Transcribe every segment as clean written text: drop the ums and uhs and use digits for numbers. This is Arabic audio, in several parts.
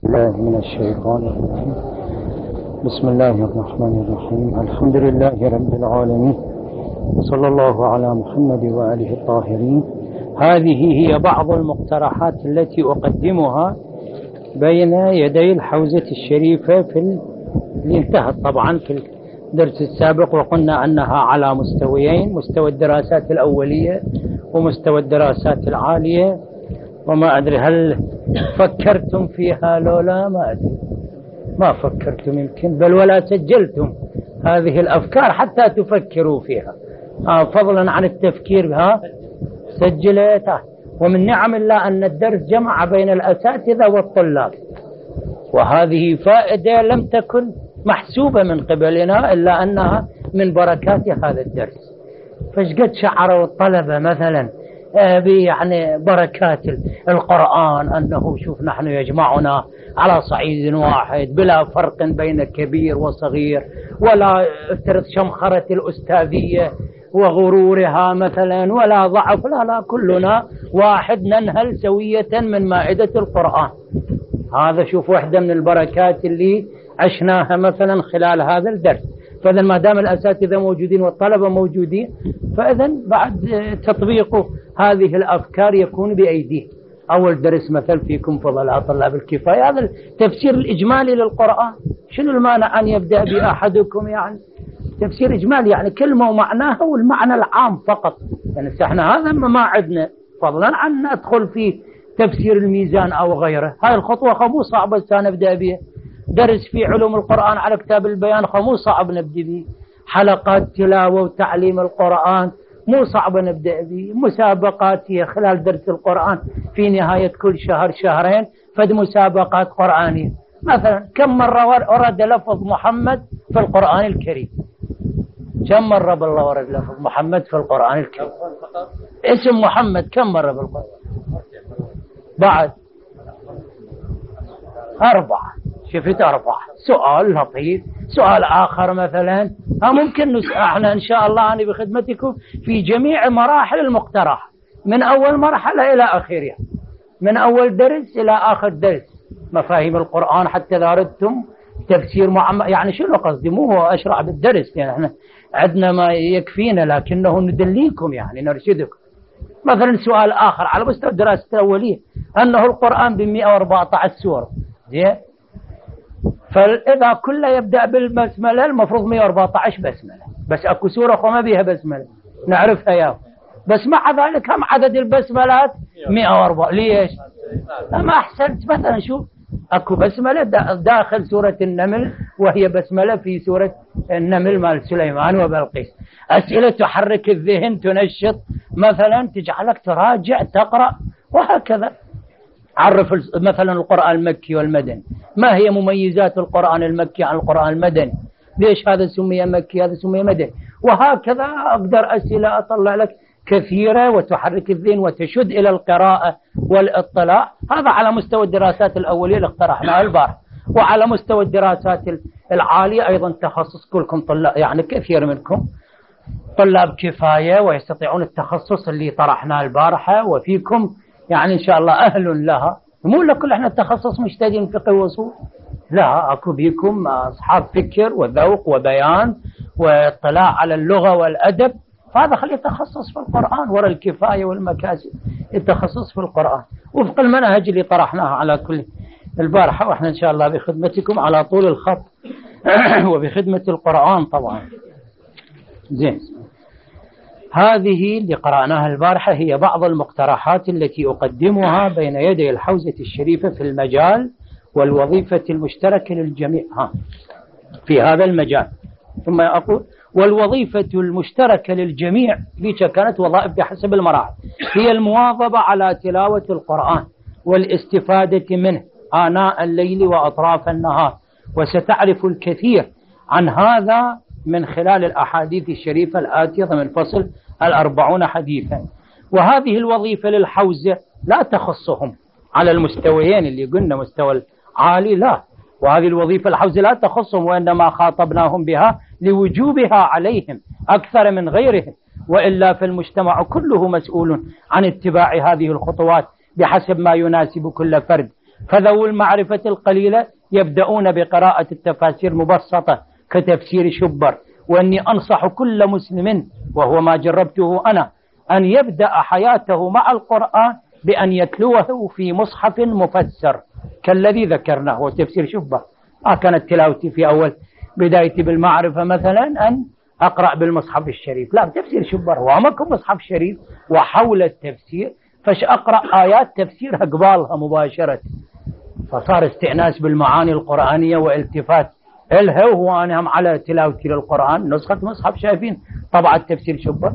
الله من الشيطان الرجيم. بسم الله الرحمن الرحيم. الحمد لله رب العالمين، صلى الله على محمد وآله الطاهرين. هذه هي بعض المقترحات التي أقدمها بين يدي الحوزة الشريفة اللي انتهت طبعا في الدرس السابق، وقلنا أنها على مستويين: مستوى الدراسات الأولية ومستوى الدراسات العالية. وما أدري هل فكرتم فيها لولا، ما أدري، ما فكرتم يمكن، بل ولا سجلتم هذه الأفكار حتى تفكروا فيها. فضلا عن التفكير بها سجلتها. ومن نعم الله أن الدرس جمع بين الأساتذة والطلاب، وهذه فائدة لم تكن محسوبة من قبلنا إلا أنها من بركات هذا الدرس. فشقد شعروا الطلبة مثلا يعني بركات القرآن، أنه شوف نحن يجمعنا على صعيد واحد بلا فرق بين كبير وصغير، ولا اثرت شمخرة الأستاذية وغرورها مثلا، ولا ضعف، لا كلنا واحد ننهل سوية من مائدة القرآن. هذا شوف واحدة من البركات اللي عشناها مثلا خلال هذا الدرس. فإذا ما دام الأساتذة موجودين والطلبة موجودين، فإذا بعد تطبيق هذه الأفكار يكون بأيديه. أول درس مثل فيكم فضلاء طلاب الكفاية، هذا التفسير الإجمالي للقرآن. شنو المانع أن يبدأ بأحدكم يعني تفسير إجمالي، يعني كلمة ومعناها والمعنى العام فقط. يعني احنا هذا ما عندنا، فضلا عن ندخل في تفسير الميزان أو غيره. هاي الخطوة مو صعبة نبدأ بها. درس في علوم القرآن على كتاب البيان مو صعب نبدأ به. حلقات تلاوة وتعليم القرآن مو صعب نبدأ به. مسابقات هي خلال درس القرآن في نهاية كل شهر شهرين فد مسابقات قرآنية. مثلا كم مرة ورد لفظ محمد في القرآن الكريم؟ كم مرة بالله ورد لفظ محمد في القرآن الكريم؟ اسم محمد كم مرة بالقرآن؟ بعد 4. شفت 4. سؤال لطيف. سؤال آخر مثلا ممكن احنا إن شاء الله أنا بخدمتكم في جميع مراحل المقترح، من أول مرحلة إلى آخرها، من أول درس إلى آخر درس. مفاهيم القرآن حتى إذا أردتم تفسير يعني شنو قصدي، مو هو أشرح بالدرس، يعني احنا عندنا ما يكفينا، لكنه ندليكم يعني نرشدكم. مثلا سؤال آخر على مستوى الدراسة الأولية، أنه القرآن ب114 سورة، زين، فإذا كله يبدأ بالبسملة المفروض 114 بسملة، بس أكو سورة ما بيها بسملة نعرفها يا، بس مع ذلك هم عدد البسملات 104. ليش؟ ما أحسنت. مثلا شوف، أكو بسملة داخل سورة النمل، وهي بسملة في سورة النمل مال سليمان وبلقيس. أسئلة تحرك الذهن، تنشط، مثلا تجعلك تراجع تقرأ، وهكذا. عرف مثلا القرآن المكي والمدني، ما هي مميزات القرآن المكي عن القرآن المدني؟ ليش هذا سمي مكي هذا سمي مدني؟ وهكذا أقدر أسئلة أطلع لك كثيرة وتحرك الذهن وتشد إلى القراءة والاطلاع. هذا على مستوى الدراسات الأولية اللي اقترحناها البارح. وعلى مستوى الدراسات العالية أيضا تخصص كلكم طلاب، يعني كثير منكم طلاب كفاية ويستطيعون التخصص اللي طرحناه البارحة، وفيكم يعني إن شاء الله أهل لها. مو لكل احنا التخصص مجتهدين فقه وصول، لا، أكو بيكم أصحاب فكر وذوق وبيان واطلاع على اللغة والأدب، فهذا خليه يتخصص في القرآن وراء الكفاية والمكاسب، التخصص في القرآن وفق المنهج اللي طرحناها على كل البارحة. وإحنا إن شاء الله بخدمتكم على طول الخط وبخدمة القرآن طبعا. زين، هذه اللي قرأناها البارحة هي بعض المقترحات التي أقدمها بين يدي الحوزة الشريفة في المجال والوظيفة المشتركة للجميع في هذا المجال. ثم أقول والوظيفة المشتركة للجميع، ذيك كانت وظائف بحسب المراحل، هي المواظبة على تلاوة القرآن والاستفادة منه آناء الليل وأطراف النهار. وستعرف الكثير عن هذا من خلال الأحاديث الشريفة الآتية ضمن فصل 40 حديثا. وهذه الوظيفة للحوزة لا تخصهم على المستويين اللي قلنا، مستوى العالي لا، وهذه الوظيفة الحوزة لا تخصهم، وإنما خاطبناهم بها لوجوبها عليهم أكثر من غيرهم، وإلا فالمجتمع كله مسؤول عن اتباع هذه الخطوات بحسب ما يناسب كل فرد فذو المعرفة القليلة يبدأون بقراءة التفاسير مبسطة كتفسير شبر. وأني أنصح كل مسلم، وهو ما جربته أنا، أن يبدأ حياته مع القرآن بأن يتلوه في مصحف مفسر كالذي ذكرناه وتفسير شبر. كانت تلاوتي في أول بدايتي بالمعرفة مثلا أن أقرأ بالمصحف الشريف، لا تفسير شبر وماكو مصحف شريف وحول التفسير، فش أقرأ آيات تفسيرها قبالها مباشرة، فصار استئناس بالمعاني القرآنية والتفات إلها. وهو أنا هم على تلاوتي للقرآن نسخة مصحف شايفين طبعا تفسير شبر.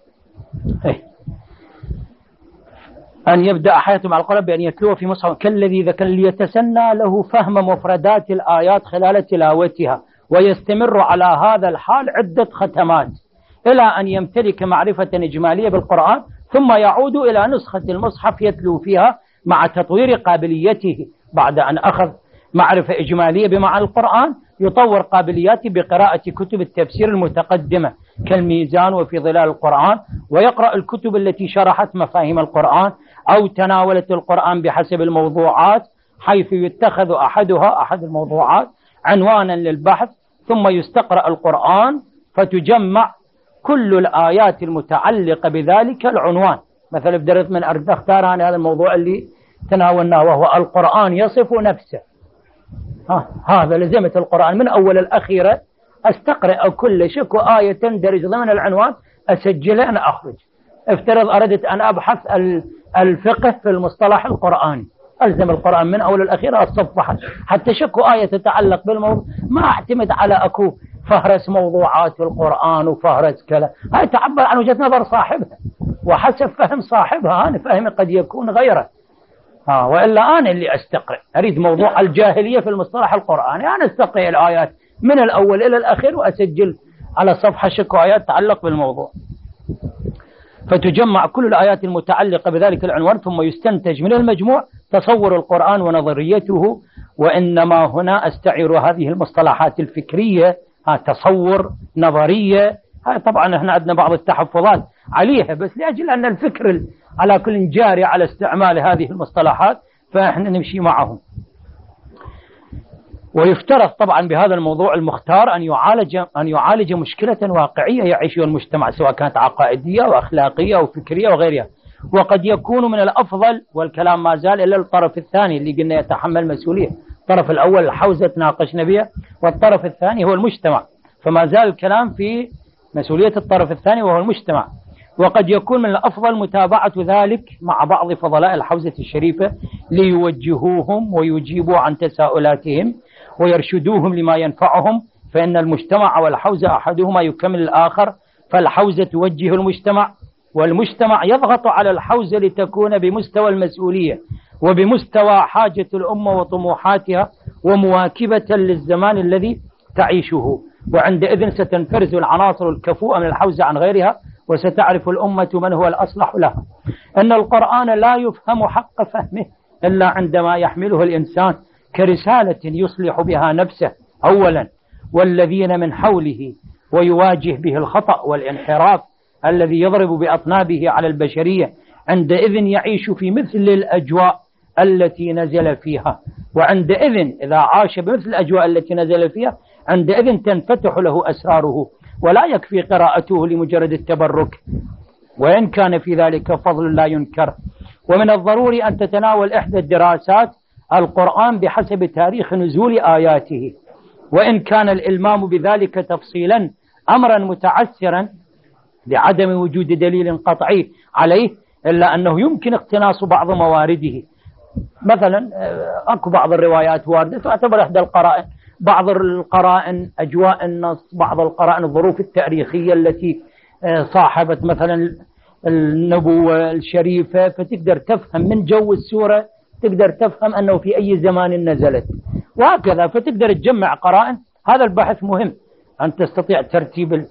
أن يبدأ حياته مع القرآن بأن يتلوه في مصحف كالذي ذكر ليتسنى له فهم مفردات الآيات خلال تلاوتها، ويستمر على هذا الحال عدة ختمات إلى أن يمتلك معرفة إجمالية بالقرآن، ثم يعود إلى نسخة المصحف يتلو فيها مع تطوير قابليته. بعد أن أخذ معرفة إجمالية بمعنى القرآن يطور قابلياته بقراءة كتب التفسير المتقدمة كالميزان وفي ظلال القرآن، ويقرأ الكتب التي شرحت مفاهيم القرآن أو تناولت القرآن بحسب الموضوعات، حيث يتخذ أحد الموضوعات عنوانا للبحث، ثم يستقرأ القرآن فتجمع كل الآيات المتعلقة بذلك العنوان. مثلا بدرت من أرد أختار عن هذا الموضوع اللي تناولناه وهو القرآن يصف نفسه، هذا لزمة القرآن من أول الأخيرة أستقرأ كل شك آية تندرج ضمن العنوان أسجلها أنا أخرج. افترض أردت أن أبحث الفقه في المصطلح القرآني، ألزم القرآن من أول الأخيرة الصفحة حتى شك آية تتعلق بالموضوع، ما أعتمد على أكو فهرس موضوعات القرآن وفهرس كلا، هاي تعبر عن وجهة نظر صاحبها وحسب فهم صاحبها. أنا فهمي قد يكون غيره، وإلا أنا اللي أستقرأ أريد موضوع الجاهلية في المصطلح القرآني، أنا أستقرأ الآيات من الأول إلى الأخير وأسجل على صفحة شك آيات تتعلق بالموضوع، فتجمع كل الآيات المتعلقة بذلك العنوان، ثم يستنتج من المجموع تصور القرآن ونظريته. وإنما هنا أستعير هذه المصطلحات الفكرية، تصور نظرية، طبعا احنا عندنا بعض التحفظات عليها، بس لأجل أن الفكر على كل جاري على استعمال هذه المصطلحات فاحنا نمشي معهم. ويفترض طبعا بهذا الموضوع المختار أن يعالج مشكلة واقعية يعيشها المجتمع، سواء كانت عقائدية وأخلاقية وفكرية وغيرها. وقد يكون من الأفضل، والكلام ما زال إلا الطرف الثاني اللي قلنا يتحمل مسؤولية، الطرف الأول الحوزة تناقشنا بها، والطرف الثاني هو المجتمع، فما زال الكلام في مسؤولية الطرف الثاني وهو المجتمع. وقد يكون من الأفضل متابعة ذلك مع بعض فضلاء الحوزة الشريفة ليوجهوهم ويجيبوا عن تساؤلاتهم ويرشدوهم لما ينفعهم، فإن المجتمع والحوزة أحدهما يكمل الآخر، فالحوزة توجه المجتمع، والمجتمع يضغط على الحوزة لتكون بمستوى المسؤولية وبمستوى حاجة الأمة وطموحاتها ومواكبة للزمان الذي تعيشه. وعندئذ ستنفرز العناصر الكفؤة من الحوزة عن غيرها، وستعرف الأمة من هو الأصلح لها. أن القرآن لا يفهم حق فهمه إلا عندما يحمله الإنسان كرسالة يصلح بها نفسه أولا والذين من حوله، ويواجه به الخطأ والانحراف الذي يضرب بأطنابه على البشرية. عندئذ يعيش في مثل الأجواء التي نزل فيها، وعندئذ إذا عاش بمثل الأجواء التي نزل فيها عندئذ تنفتح له أسراره، ولا يكفي قراءته لمجرد التبرك، وإن كان في ذلك فضل لا ينكر. ومن الضروري أن تتناول إحدى الدراسات القرآن بحسب تاريخ نزول آياته، وإن كان الإلمام بذلك تفصيلا أمرا متعسرا لعدم وجود دليل قطعي عليه، إلا أنه يمكن اقتناص بعض موارده. مثلا أكو بعض الروايات واردة تعتبر إحدى القرائن، بعض القرائن أجواء النص، بعض القرائن الظروف التاريخية التي صاحبت مثلا النبوة الشريفة، فتقدر تفهم من جو السورة، تقدر تفهم أنه في أي زمان نزلت، وهكذا. فتقدر تجمع قرائن. هذا البحث مهم، أن تستطيع ترتيب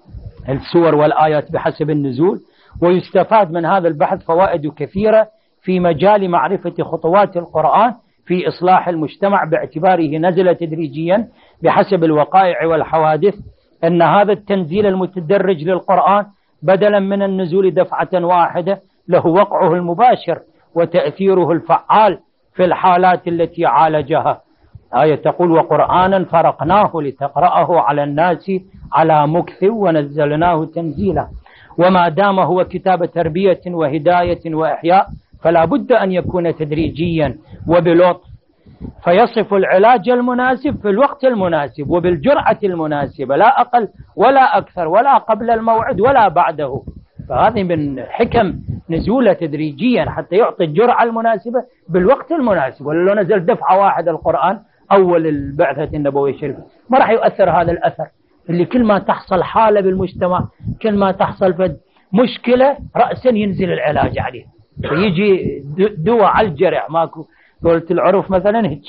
السور والآيات بحسب النزول، ويستفاد من هذا البحث فوائد كثيرة في مجال معرفة خطوات القرآن في إصلاح المجتمع، باعتباره نزل تدريجيا بحسب الوقائع والحوادث. أن هذا التنزيل المتدرج للقرآن بدلا من النزول دفعة واحدة له وقعه المباشر وتأثيره الفعال في الحالات التي عالجها. آية تقول وقرآنا فرقناه لتقرأه على الناس على مكث ونزلناه تنزيلا. وما دام هو كتاب تربية وهداية وإحياء فلا بد أن يكون تدريجيا وبلطف، فيصف العلاج المناسب في الوقت المناسب وبالجرعة المناسبة، لا أقل ولا أكثر، ولا قبل الموعد ولا بعده. فهذه من حكم نزوله تدريجيا حتى يعطي الجرعة المناسبة بالوقت المناسب. ولو نزل دفعة واحدة القرآن أول البعثة النبوية الشريفة ما راح يؤثر هذا الأثر اللي كل ما تحصل حالة بالمجتمع، كل ما تحصل مشكلة رأسا ينزل العلاج عليه، فيجي دواء على الجرح، ماكو قلت العرف مثلا هيك.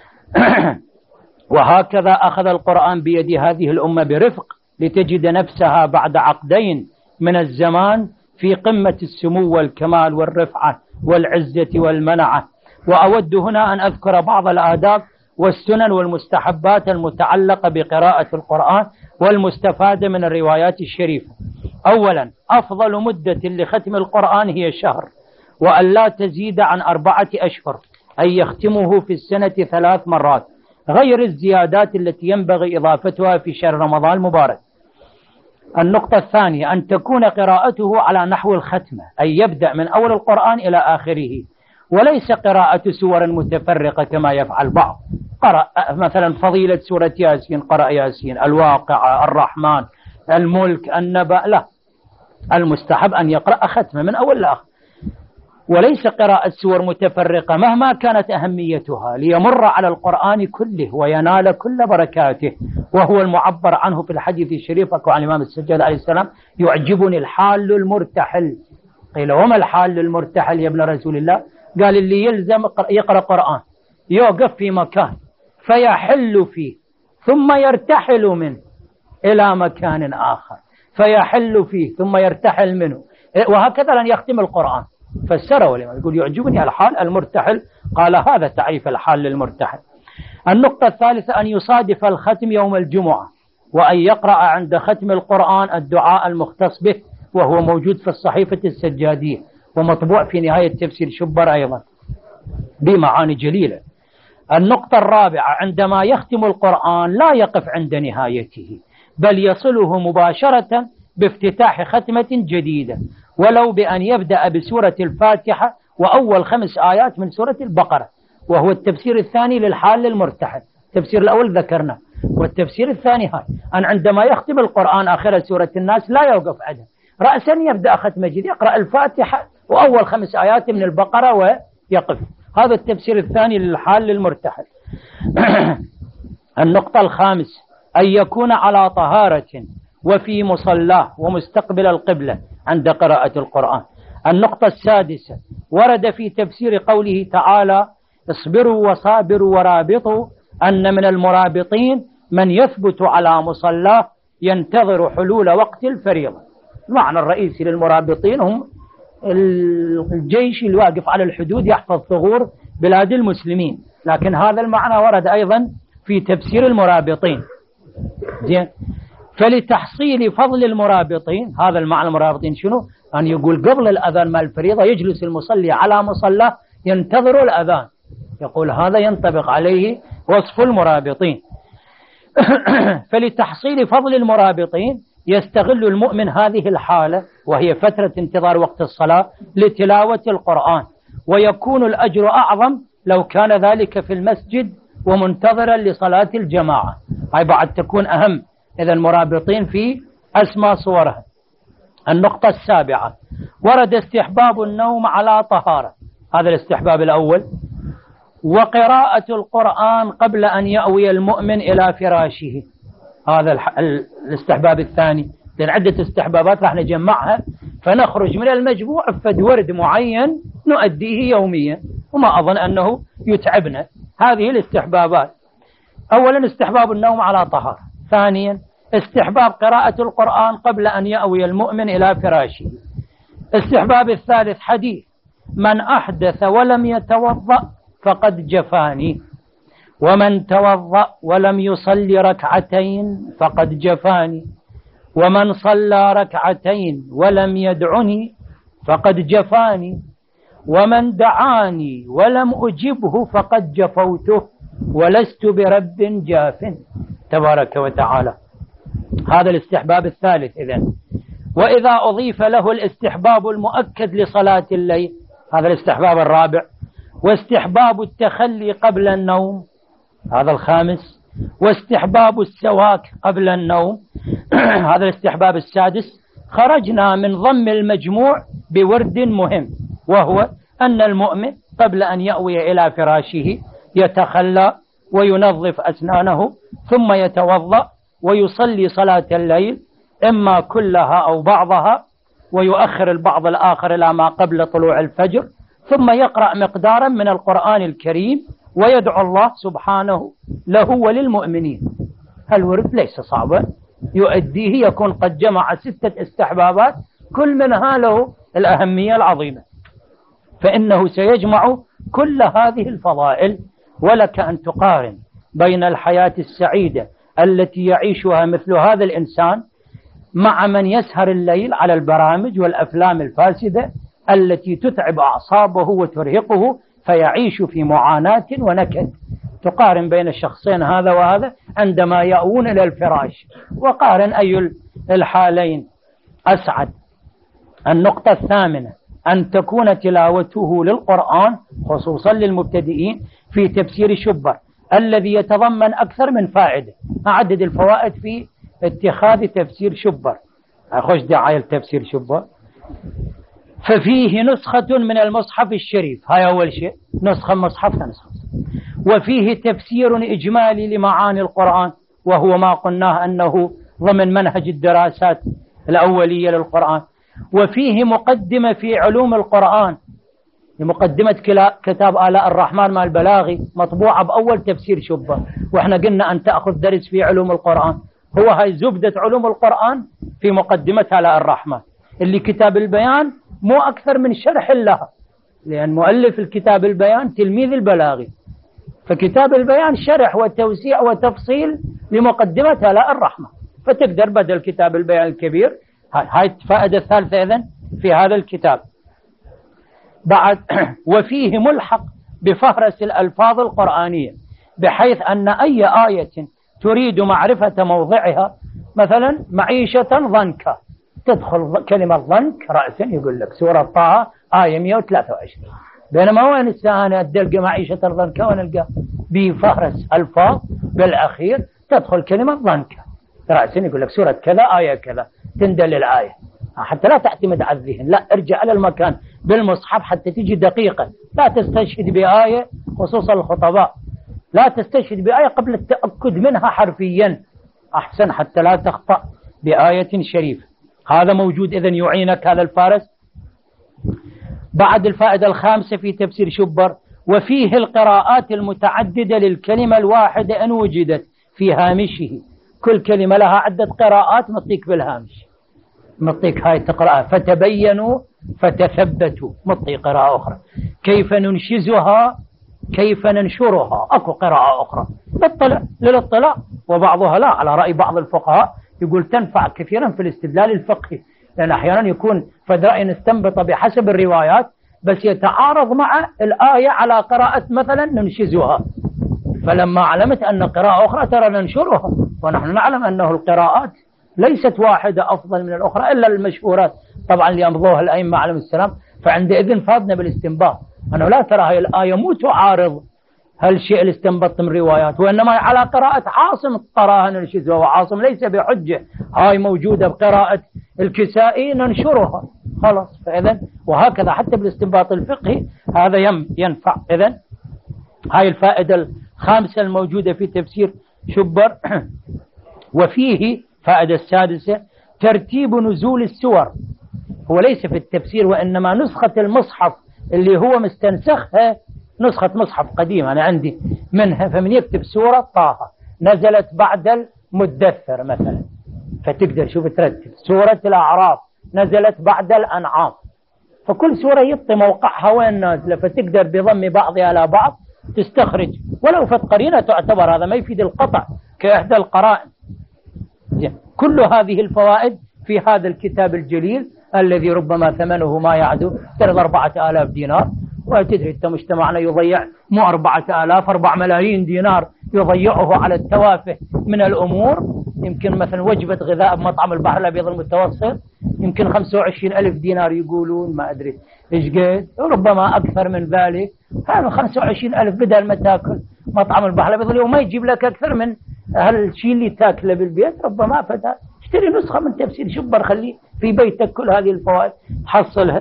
وهكذا أخذ القرآن بيد هذه الأمة برفق لتجد نفسها بعد عقدين من الزمان في قمة السمو والكمال والرفعة والعزة والمنعة. وأود هنا أن أذكر بعض الآداب والسنن والمستحبات المتعلقة بقراءة القرآن والمستفادة من الروايات الشريفة. أولا، أفضل مدة لختم القرآن هي شهر، وأن لا تزيد عن 4 أشهر، أي يختمه في السنة 3 مرات، غير الزيادات التي ينبغي إضافتها في شهر رمضان المبارك. النقطة الثانية، أن تكون قراءته على نحو الختمة، أي يبدأ من أول القرآن إلى آخره، وليس قراءة سور متفرقة كما يفعل بعض. قرأ مثلا فضيلة سورة ياسين، قرأ ياسين، الواقعة، الرحمن، الملك، النبأ، لا، المستحب أن يقرأ ختمة من أول لآخر، وليس قراءة سور متفرقة مهما كانت أهميتها، ليمر على القرآن كله وينال كل بركاته. وهو المعبر عنه في الحديث الشريف عن الإمام السجاد عليه السلام: يعجبني الحال المرتحل. قيل وما الحال المرتحل يا ابن رسول الله؟ قال اللي يلزم يقرأ قرآن يوقف في مكان فيحل فيه ثم يرتحل منه إلى مكان آخر، فيحل فيه ثم يرتحل منه، وهكذا لن يختم القرآن. فسره لما يقول يعجبني الحال المرتحل، قال هذا تعريف الحال للمرتحل. النقطة الثالثة، أن يصادف الختم يوم الجمعة، وأن يقرأ عند ختم القرآن الدعاء المختص به، وهو موجود في الصحيفة السجادية ومطبوع في نهاية تفسير شبر أيضا بمعاني جليلة. النقطة الرابعة، عندما يختم القرآن لا يقف عند نهايته، بل يصله مباشرة بافتتاح ختمة جديدة، ولو بأن يبدأ بسورة الفاتحة وأول 5 آيات من سورة البقرة، وهو التفسير الثاني للحال للمرتحل. التفسير الأول ذكرنا، والتفسير الثاني هاي أن عندما يختم القرآن آخر سورة الناس لا يوقف عدها، رأسا يبدأ ختمة جديدة، يقرأ الفاتحة وأول 5 آيات من البقرة ويقف. هذا التفسير الثاني للحال للمرتحل. النقطة الخامسة، أن يكون على طهارة وفي مصلاه ومستقبل القبلة عند قراءة القرآن. النقطة السادسة، ورد في تفسير قوله تعالى: اصبروا وصابروا ورابطوا، أن من المرابطين من يثبت على مصلاه ينتظر حلول وقت الفريضة. المعنى الرئيسي للمرابطين هم الجيش الواقف على الحدود يحفظ ثغور بلاد المسلمين، لكن هذا المعنى ورد أيضا في تفسير المرابطين. زين، فلتحصيل فضل المرابطين، هذا المعنى المرابطين شنو؟ أن يقول قبل الأذان مال الفريضة يجلس المصلي على مصلاه ينتظر الأذان، يقول هذا ينطبق عليه وصف المرابطين. فلتحصيل فضل المرابطين يستغل المؤمن هذه الحالة، وهي فترة انتظار وقت الصلاة، لتلاوة القرآن، ويكون الأجر أعظم لو كان ذلك في المسجد ومنتظرا لصلاة الجماعة. هاي بعد تكون أهم، إذا المرابطين في أسمى صورها. النقطة السابعة، ورد استحباب النوم على طهارة، هذا الاستحباب الأول، وقراءة القرآن قبل أن يأوي المؤمن إلى فراشه، هذا الاستحباب الثاني. لأن عدة استحبابات راح نجمعها فنخرج من المجموع بفد ورد معين نؤديه يوميا، وما أظن أنه يتعبنا. هذه الاستحبابات: أولا استحباب النوم على طهارة، ثانيا استحباب قراءة القرآن قبل أن يأوي المؤمن إلى فراشه. استحباب الثالث حديث: من أحدث ولم يتوضأ فقد جفاني، ومن توضأ ولم يصلي ركعتين فقد جفاني، ومن صلى ركعتين ولم يدعني فقد جفاني، ومن دعاني ولم أجبه فقد جفوته ولست برب جاف تبارك وتعالى. هذا الاستحباب الثالث. إذن وإذا أضيف له الاستحباب المؤكد لصلاة الليل، هذا الاستحباب الرابع، واستحباب التخلي قبل النوم، هذا الخامس، واستحباب السواك قبل النوم هذا الاستحباب السادس، خرجنا من ضم المجموع بورد مهم، وهو أن المؤمن قبل أن يأوي إلى فراشه يتخلى وينظف أسنانه ثم يتوضأ ويصلي صلاة الليل إما كلها أو بعضها، ويؤخر البعض الآخر إلى ما قبل طلوع الفجر، ثم يقرأ مقدارا من القرآن الكريم ويدعو الله سبحانه له وللمؤمنين. الورد ليس صعبا، يؤديه، يكون قد جمع 6 استحبابات كل منها له الأهمية العظيمة، فإنه سيجمع كل هذه الفضائل. ولك أن تقارن بين الحياة السعيدة التي يعيشها مثل هذا الإنسان مع من يسهر الليل على البرامج والأفلام الفاسدة التي تتعب أعصابه وترهقه فيعيش في معاناة ونكد. تقارن بين الشخصين هذا وهذا عندما يأوون إلى الفراش، وقارن أي الحالين أسعد. النقطة الثامنة أن تكون تلاوته للقرآن خصوصا للمبتدئين في تفسير شبر الذي يتضمن أكثر من فائدة. أعدد الفوائد في اتخاذ تفسير شبر. أخش دعاية تفسير شبر. ففيه نسخة من المصحف الشريف، هاي أول شيء، نسخة مصحف نسخة. وفيه تفسير إجمالي لمعاني القرآن، وهو ما قلناه أنه ضمن منهج الدراسات الأولية للقرآن. وفيه مقدمة في علوم القرآن، لمقدمة كتاب آلاء الرحمن مع البلاغي، مطبوعة بأول تفسير شبه. وإحنا قلنا أن تأخذ درس في علوم القرآن، هو هاي زبدة علوم القرآن في مقدمة آلاء الرحمن، اللي كتاب البيان مو أكثر من شرح لها، لأن مؤلف الكتاب البيان تلميذ البلاغي، فكتاب البيان شرح وتوسيع وتفصيل لمقدمة آلاء الرحمن، فتقدر بدل كتاب البيان الكبير. هاي الفائدة الثالثة إذن في هذا الكتاب. بعد وفيه ملحق بفهرس الألفاظ القرآنية، بحيث أن أي آية تريد معرفة موضعها، مثلا معيشة ضنكا، تدخل كلمة ضنك رأسا يقول لك سورة طه آية 123، بينما وين السنة تلقى معيشة ضنكا ونلقى بفهرس ألفاظ بالأخير تدخل كلمة ضنكا رأسا يقول لك سورة كذا آية كذا، تندل الآية حتى لا تعتمد على الذهن، لا ارجع على المكان بالمصحف حتى تجي دقيقة. لا تستشهد بآية، خصوصا الخطباء، لا تستشهد بآية قبل التأكد منها حرفيا أحسن حتى لا تخطأ بآية شريفة. هذا موجود إذن يعينك هذا الفارس. بعد الفائدة الخامسة في تفسير شبر، وفيه القراءات المتعددة للكلمة الواحدة أن وجدت في هامشه، كل كلمة لها عدة قراءات مطيك بالهامش، مطيك هاي تقرأها، فتبينوا فتثبتوا، مطي قراءة أخرى، كيف ننشزها كيف ننشرها، أكو قراءة أخرى للاطلاع، وبعضها لا، على رأي بعض الفقهاء يقول تنفع كثيرا في الاستدلال الفقهي، لأن أحيانا يكون فد رأي نستنبط بحسب الروايات بس يتعارض مع الآية على قراءة مثلا ننشزها، فلما علمت أن قراءة أخرى ترى ننشرها، ونحن نعلم أنه القراءات ليست واحدة أفضل من الأخرى إلا المشهورات طبعا اللي أمضوها الأئمة عليهم السلام، فعندئذ فادنا بالاستنباط أنه لا ترى هاي الآية مو تعارض هالشيء اللي استنبط من روايات، وإنما على قراءة عاصم قراءة ننشزها، وعاصم ليس بحجة، هاي موجودة بقراءة الكسائي ننشرها خلاص. فإذن وهكذا حتى بالاستنباط الفقهي هذا ينفع. إذن هاي الفائدة الخامسة الموجودة في تفسير شبر. وفيه فائدة السادسة ترتيب نزول السور، هو ليس في التفسير وإنما نسخة المصحف اللي هو مستنسخها نسخة مصحف قديمة أنا عندي منها، فمن يكتب سورة طه نزلت بعد المدثر مثلا، فتقدر شوف ترتب سورة الأعراف نزلت بعد الأنعام، فكل سورة يبطي موقعها وين نازلة، فتقدر بضم بعضها على بعض تستخرج، ولو فت قرينة تعتبر، هذا ما يفيد القطع كإحدى القرائن. كل هذه الفوائد في هذا الكتاب الجليل الذي ربما ثمنه ما يعدو 4,000 دينار. وتدري أنت مجتمعنا يضيع مو 4,000 4 ملايين دينار يضيعه على التوافه من الأمور. يمكن مثلا وجبة غذاء بمطعم البحر الأبيض المتوسط يمكن 25,000 دينار يقولون، ما أدري إيش قد، ربما أكثر من ذلك. هذا 25,000 بدل ما تاكل مطعم البحر الأبيض اليوم ما يجيب لك أكثر من هالشيء اللي تاكله بالبيت. ربما اشتري نسخة من تفسير شبر خليه في بيتك، كل هذه الفوائد حصلها.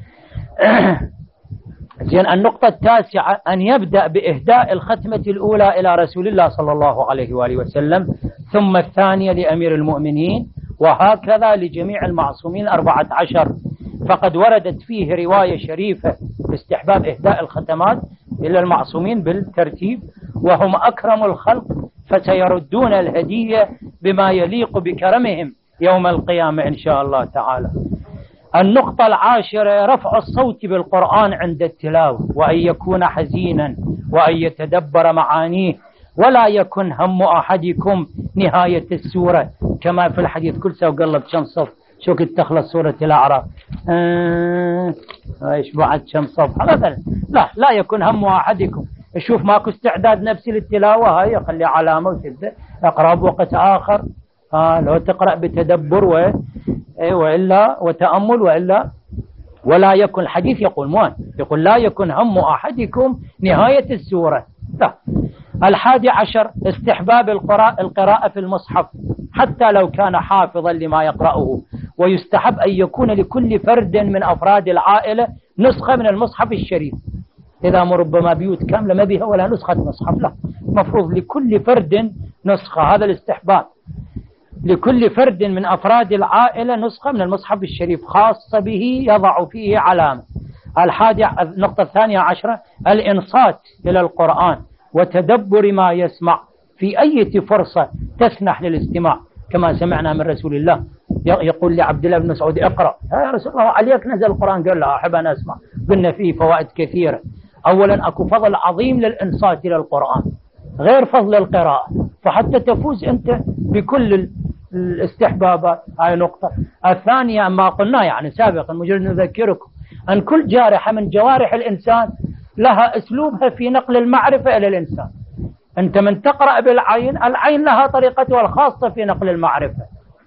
زين. النقطة التاسعة أن يبدأ بإهداء الختمة الأولى إلى رسول الله صلى الله عليه وآله وسلم، ثم الثانية لأمير المؤمنين، وهكذا لجميع المعصومين 14. فقد وردت فيه رواية شريفة باستحباب إهداء الختمات إلى المعصومين بالترتيب، وهم أكرم الخلق فسيردون الهدية بما يليق بكرمهم يوم القيامة إن شاء الله تعالى. النقطة العاشرة رفع الصوت بالقرآن عند التلاوة، وأن يكون حزينا وأن يتدبر معانيه، ولا يكن هم أحدكم نهاية السورة كما في الحديث كل سوى قلب كم صف شو كنت تخلص سورة الأعراف ايش بعد كم صفحة مثلا. لا يكن هم أحدكم. شوف ماكو استعداد نفسي للتلاوة، هاي خلي علامة وتبدأ اقرأ بوقت آخر. لو تقرأ بتدبر وإلا وتأمل وإلا. ولا يكن الحديث يقول لا يكن هم أحدكم نهاية السورة. لا. 11 استحباب القراءة في المصحف حتى لو كان حافظا لما يقرأه، ويستحب أن يكون لكل فرد من أفراد العائلة نسخة من المصحف الشريف. إذا ربما بيوت كاملة ما بها ولا نسخة مصحف، لا، مفروض لكل فرد نسخة. هذا الاستحباب لكل فرد من أفراد العائلة نسخة من المصحف الشريف خاصة به يضع فيه علامة. النقطة 12 الإنصات إلى القرآن وتدبر ما يسمع في أي فرصة تسنح للاستماع، كما سمعنا من رسول الله يقول لعبد الله بن مسعود اقرأ، يا رسول الله عليك نزل القرآن، قال لا أحب أن أسمع. قلنا فيه فوائد كثيرة. أولا أكو فضل عظيم للإنصات إلى القرآن غير فضل القراءة، فحتى تفوز أنت بكل الاستحبابات. هاي نقطة. الثانية ما قلنا يعني سابقا مجرد نذكركم أن كل جارحة من جوارح الإنسان لها أسلوبها في نقل المعرفة إلى الإنسان. أنت من تقرأ بالعين، العين لها طريقته الخاصة في نقل المعرفة.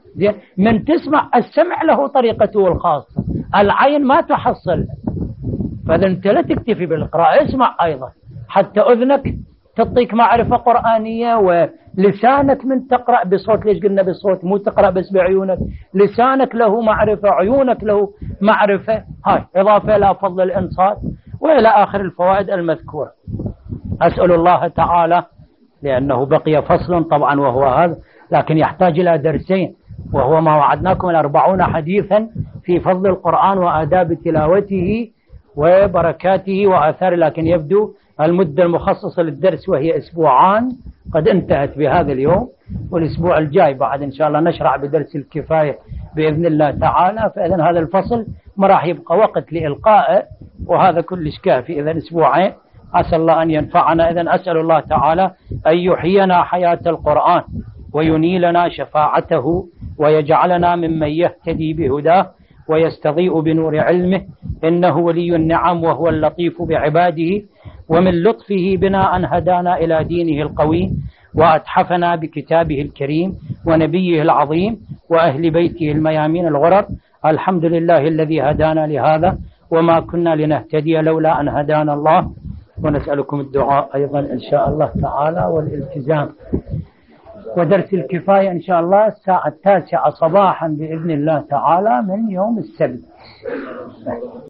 من تسمع، السمع له طريقته الخاصة، العين ما تحصل. فإذا أنت لا تكتفي بالقراءة، اسمع أيضا حتى أذنك تعطيك معرفة قرآنية، ولسانك من تقرأ بصوت. ليش قلنا بصوت؟ مو تقرأ بس بعيونك، لسانك له معرفة، عيونك له معرفة. هاي إضافة إلى فضل الإنصات وإلى آخر الفوائد المذكورة. أسأل الله تعالى، لأنه بقي فصل طبعا وهو هذا، لكن يحتاج إلى درسين، وهو ما وعدناكم 40 حديثا في فضل القرآن وآداب تلاوته وبركاته وآثاره، لكن يبدو المدة المخصصة للدرس وهي 2 أسبوع قد انتهت بهذا اليوم، والأسبوع الجاي بعد إن شاء الله نشرع بدرس الكفاية بإذن الله تعالى. فإذن هذا الفصل ما راح يبقى وقت لإلقائه، وهذا كلش كافي. إذن 2 أسبوع أسأل الله أن ينفعنا. إذن أسأل الله تعالى أن يحيينا حياة القرآن وينيلنا شفاعته ويجعلنا ممن يهتدي بهداه ويستضيء بنور علمه، إنه ولي النعم وهو اللطيف بعباده. ومن لطفه بنا أن هدانا إلى دينه القويم وأتحفنا بكتابه الكريم ونبيه العظيم وأهل بيته الميامين الغرر. الحمد لله الذي هدانا لهذا وما كنا لنهتدي لولا أن هدانا الله. ونسألكم الدعاء أيضا إن شاء الله تعالى والالتزام. ودرس الكفاية إن شاء الله الساعة 9 صباحا بإذن الله تعالى من يوم السبت.